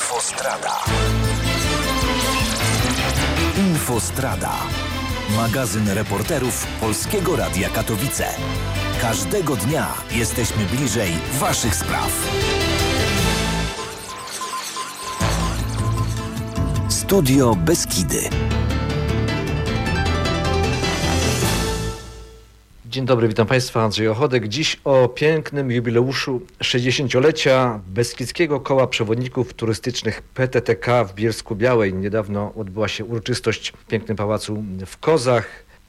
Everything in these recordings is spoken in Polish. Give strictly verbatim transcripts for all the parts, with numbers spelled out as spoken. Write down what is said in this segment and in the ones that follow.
Infostrada. Infostrada. Magazyn reporterów Polskiego Radia Katowice. Każdego dnia jesteśmy bliżej waszych spraw. Studio Beskidy. Dzień dobry, witam Państwa, Andrzej Ochodek. Dziś o pięknym jubileuszu sześćdziesięciolecia Beskidzkiego Koła Przewodników Turystycznych P T T K w Bielsku-Białej. Niedawno odbyła się uroczystość w pięknym pałacu w Kozach,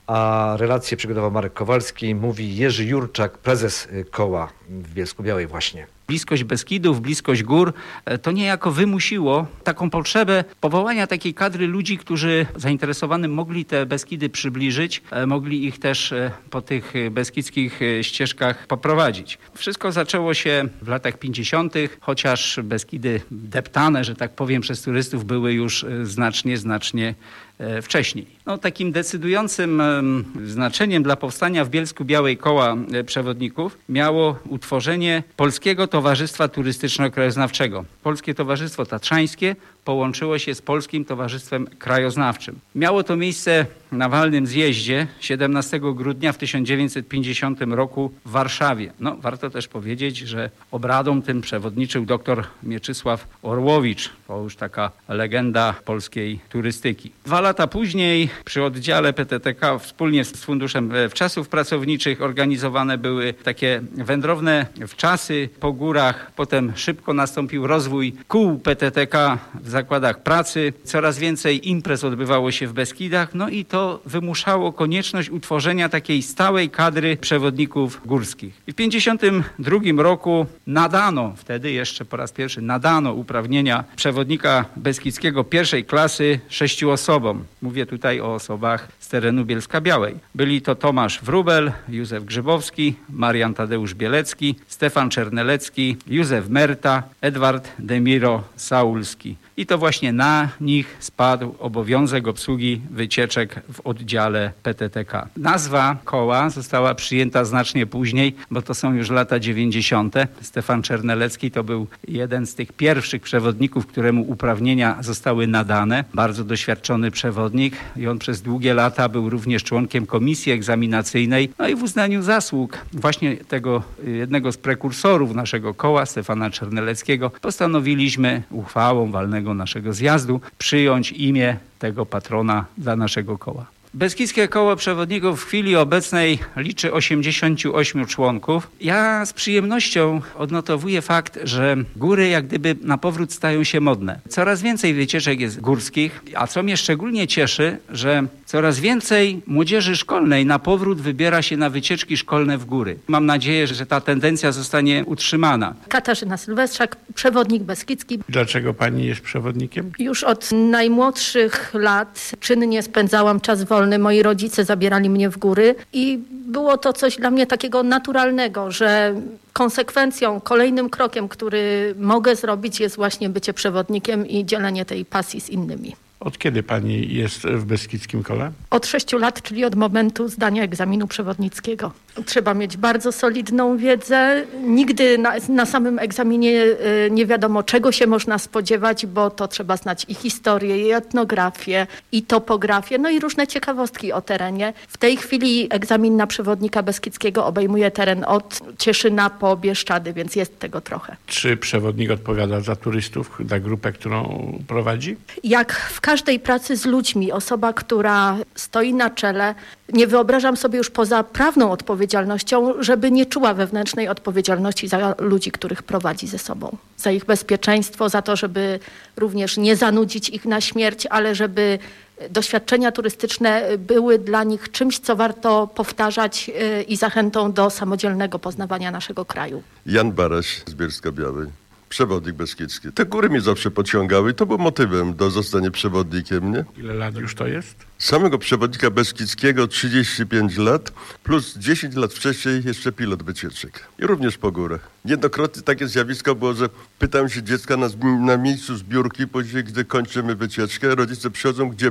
a relację przygotował Marek Kowalski, mówi Jerzy Jurczak, prezes koła w Bielsku-Białej właśnie. Bliskość Beskidów, bliskość gór, to niejako wymusiło taką potrzebę powołania takiej kadry ludzi, którzy zainteresowanym mogli te Beskidy przybliżyć, mogli ich też po tych beskidzkich ścieżkach poprowadzić. Wszystko zaczęło się w latach pięćdziesiątych, chociaż Beskidy deptane, że tak powiem, przez turystów były już znacznie, znacznie wcześniej. No, takim decydującym znaczeniem dla powstania w Bielsku-Białej Koła Przewodników miało utworzenie Polskiego Towarzystwa Turystyczno-Krajoznawczego. Polskie Towarzystwo Tatrzańskie połączyło się z Polskim Towarzystwem Krajoznawczym. Miało to miejsce na walnym zjeździe siedemnastego grudnia w tysiąc dziewięćset pięćdziesiątym roku w Warszawie. No, warto też powiedzieć, że obradom tym przewodniczył dr Mieczysław Orłowicz. To już taka legenda polskiej turystyki. Dwa lata później przy oddziale P T T K wspólnie z Funduszem Wczasów Pracowniczych organizowane były takie wędrowne wczasy po górach. Potem szybko nastąpił rozwój kół P T T K w zakładach pracy. Coraz więcej imprez odbywało się w Beskidach, no i to wymuszało konieczność utworzenia takiej stałej kadry przewodników górskich. I w tysiąc dziewięćset pięćdziesiątym drugim roku nadano, wtedy jeszcze po raz pierwszy nadano uprawnienia przewodnika beskidzkiego pierwszej klasy sześciu osobom. Mówię tutaj o osobach z terenu Bielska-Białej. Byli to Tomasz Wróbel, Józef Grzybowski, Marian Tadeusz Bielecki, Stefan Czernelecki, Józef Merta, Edward Demiro Saulski. I to właśnie na nich spadł obowiązek obsługi wycieczek w oddziale P T T K. Nazwa koła została przyjęta znacznie później, bo to są już lata dziewięćdziesiąte. Stefan Czernelecki to był jeden z tych pierwszych przewodników, któremu uprawnienia zostały nadane. Bardzo doświadczony przewodnik i on przez długie lata był również członkiem komisji egzaminacyjnej. No i w uznaniu zasług właśnie tego jednego z prekursorów naszego koła, Stefana Czerneleckiego, postanowiliśmy uchwałą walnego naszego zjazdu przyjąć imię tego patrona dla naszego koła. Beskidzkie Koło Przewodników w chwili obecnej liczy osiemdziesięciu ośmiu członków. Ja z przyjemnością odnotowuję fakt, że góry jak gdyby na powrót stają się modne. Coraz więcej wycieczek jest górskich, a co mnie szczególnie cieszy, że coraz więcej młodzieży szkolnej na powrót wybiera się na wycieczki szkolne w góry. Mam nadzieję, że ta tendencja zostanie utrzymana. Katarzyna Sylwestrzak, przewodnik beskidzki. Dlaczego pani jest przewodnikiem? Już od najmłodszych lat czynnie spędzałam czas wolny. Moi rodzice zabierali mnie w góry i było to coś dla mnie takiego naturalnego, że konsekwencją, kolejnym krokiem, który mogę zrobić, jest właśnie bycie przewodnikiem i dzielenie tej pasji z innymi. Od kiedy pani jest w Beskidzkim Kole? Od sześciu lat, czyli od momentu zdania egzaminu przewodnickiego. Trzeba mieć bardzo solidną wiedzę. Nigdy na, na samym egzaminie nie wiadomo, czego się można spodziewać, bo to trzeba znać i historię, i etnografię, i topografię, no i różne ciekawostki o terenie. W tej chwili egzamin na przewodnika beskidzkiego obejmuje teren od Cieszyna po Bieszczady, więc jest tego trochę. Czy przewodnik odpowiada za turystów, za grupę, którą prowadzi? Jak w każdej pracy z ludźmi, osoba, która stoi na czele, nie wyobrażam sobie już poza prawną odpowiedzialnością, żeby nie czuła wewnętrznej odpowiedzialności za ludzi, których prowadzi ze sobą. Za ich bezpieczeństwo, za to, żeby również nie zanudzić ich na śmierć, ale żeby doświadczenia turystyczne były dla nich czymś, co warto powtarzać i zachętą do samodzielnego poznawania naszego kraju. Jan Baraś z Bielska-Białej. Przewodnik beskidzki. Te góry mnie zawsze pociągały i to było motywem do zostania przewodnikiem, nie? Ile lat już to jest? Samego przewodnika beskidzkiego trzydzieści pięć lat, plus dziesięć lat wcześniej jeszcze pilot wycieczek. I również po górach. Niejednokrotnie takie zjawisko było, że pytam się dziecka na, na miejscu zbiórki, później gdy kończymy wycieczkę, rodzice przychodzą, gdzie byłeś?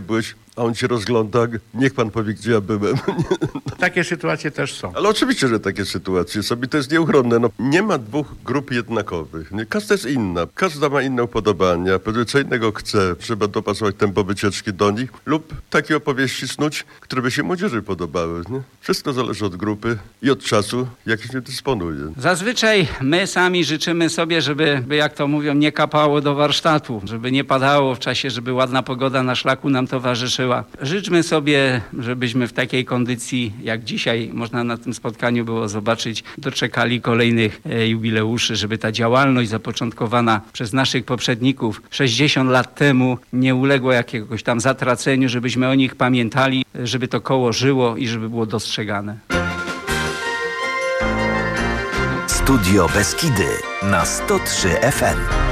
a on się rozgląda, niech pan powie, gdzie ja byłem. Takie sytuacje też są. Ale oczywiście, że takie sytuacje są i to jest nieuchronne. No, nie ma dwóch grup jednakowych. Nie? Każda jest inna. Każda ma inne upodobania. Co innego chce. Trzeba dopasować tempo wycieczki do nich lub takie opowieści snuć, które by się młodzieży podobały. Nie? Wszystko zależy od grupy i od czasu, jaki się dysponuje. Zazwyczaj my sami życzymy sobie, żeby, jak to mówią, nie kapało do warsztatu, żeby nie padało w czasie, żeby ładna pogoda na szlaku nam towarzyszyła. Życzmy sobie, żebyśmy w takiej kondycji, jak dzisiaj można na tym spotkaniu było zobaczyć, doczekali kolejnych jubileuszy, żeby ta działalność zapoczątkowana przez naszych poprzedników sześćdziesiąt lat temu nie uległa jakiegoś tam zatraceniu, żebyśmy o nich pamiętali, żeby to koło żyło i żeby było dostrzegane. Studio Beskidy na sto trzy F M.